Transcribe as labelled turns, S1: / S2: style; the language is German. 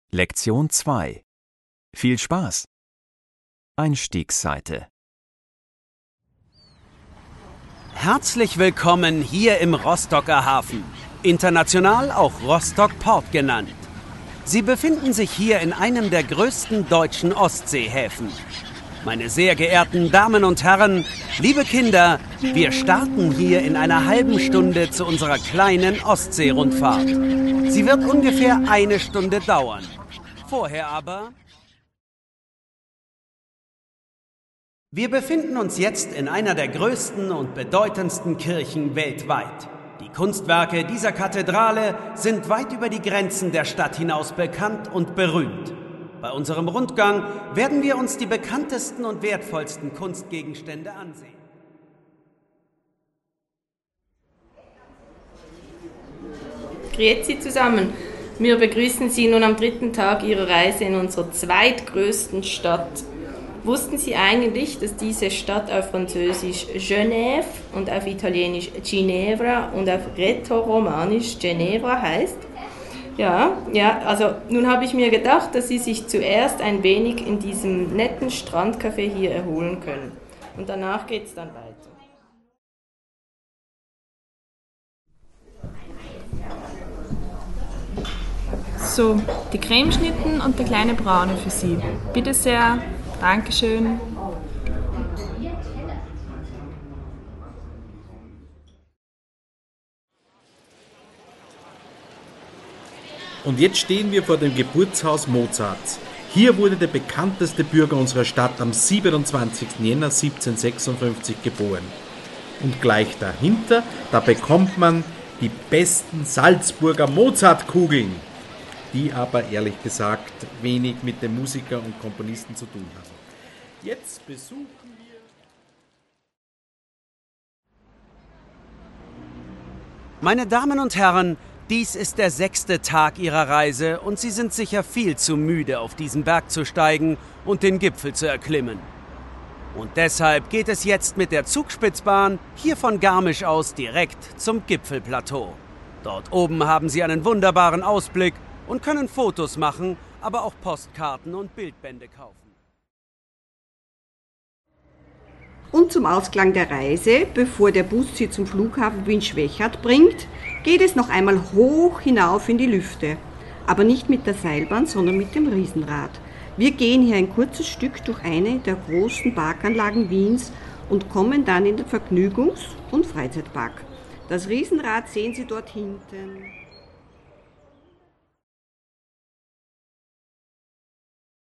S1: Lektion 2. Viel Spaß! Einstiegsseite.
S2: Herzlich willkommen hier im Rostocker Hafen, international auch Rostock-Port genannt. Sie befinden sich hier in einem der größten deutschen Ostseehäfen. Meine sehr geehrten Damen und Herren, liebe Kinder, wir starten hier in einer halben Stunde zu unserer kleinen Ostseerundfahrt. Sie wird ungefähr 1 Stunde dauern. Vorher aber... Wir befinden uns jetzt in einer der größten und bedeutendsten Kirchen weltweit. Die Kunstwerke dieser Kathedrale sind weit über die Grenzen der Stadt hinaus bekannt und berühmt. Bei unserem Rundgang werden wir uns die bekanntesten und wertvollsten Kunstgegenstände ansehen.
S3: Grüezi zusammen. Wir begrüßen Sie nun am 3. Tag Ihrer Reise in unserer zweitgrößten Stadt. Wussten Sie eigentlich, dass diese Stadt auf Französisch Genève und auf Italienisch Ginevra und auf Rätoromanisch Ginevra heißt? Ja, also nun habe ich mir gedacht, dass Sie sich zuerst ein wenig in diesem netten Strandcafé hier erholen können. Und danach geht's dann weiter.
S4: So, die Cremeschnitten und der kleine Braune für Sie. Bitte sehr. Dankeschön.
S5: Und jetzt stehen wir vor dem Geburtshaus Mozarts. Hier wurde der bekannteste Bürger unserer Stadt am 27. Jänner 1756 geboren. Und gleich dahinter, da bekommt man die besten Salzburger Mozartkugeln, die aber ehrlich gesagt wenig mit dem Musiker und Komponisten zu tun haben. Jetzt besuchen wir...
S2: Meine Damen und Herren, dies ist der 6. Tag Ihrer Reise und Sie sind sicher viel zu müde, auf diesen Berg zu steigen und den Gipfel zu erklimmen. Und deshalb geht es jetzt mit der Zugspitzbahn hier von Garmisch aus direkt zum Gipfelplateau. Dort oben haben Sie einen wunderbaren Ausblick und können Fotos machen, aber auch Postkarten und Bildbände kaufen.
S6: Und zum Ausklang der Reise, bevor der Bus Sie zum Flughafen Wien-Schwechat bringt, geht es noch einmal hoch hinauf in die Lüfte. Aber nicht mit der Seilbahn, sondern mit dem Riesenrad. Wir gehen hier ein kurzes Stück durch eine der großen Parkanlagen Wiens und kommen dann in den Vergnügungs- und Freizeitpark. Das Riesenrad sehen Sie dort hinten.